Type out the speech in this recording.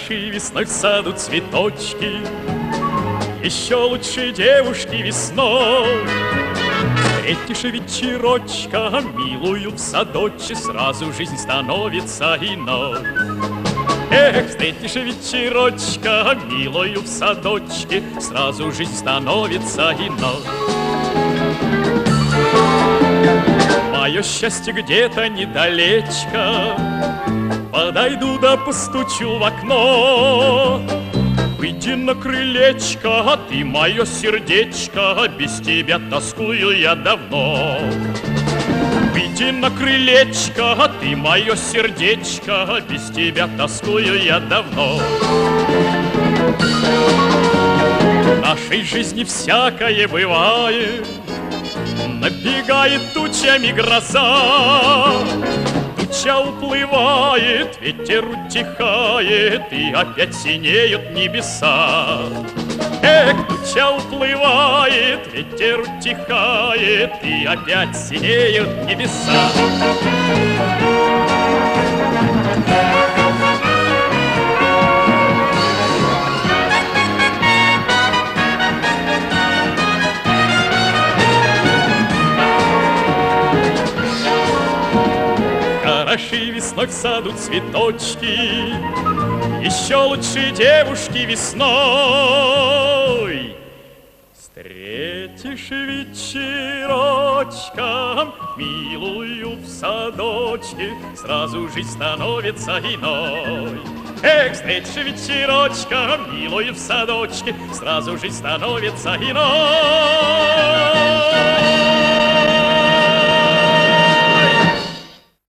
Хороши весной в саду цветочки, еще лучше девушки весной. Встретишь вечерочка, милую в садочке, сразу жизнь становится иной. Эх, встретишь вечерочка, милую в садочке, сразу жизнь становится иной. Мое счастье где-то недалечко, подойду да постучу в окно. Выйди на крылечко, ты мое сердечко, без тебя тоскую я давно. Выйди на крылечко, ты мое сердечко, без тебя тоскую я давно. В нашей жизни всякое бывает, набегает тучами гроза. Туча уплывает, ветер утихает, и опять синеют небеса. Эх, туча уплывает, ветер утихает, и опять синеют небеса. Хороши весной в саду цветочки, еще лучше девушки весной. Встретишь вечерочком милую в садочке, сразу жизнь становится иной. Эх, встретишь вечерочком милую в садочке, сразу жизнь становится иной.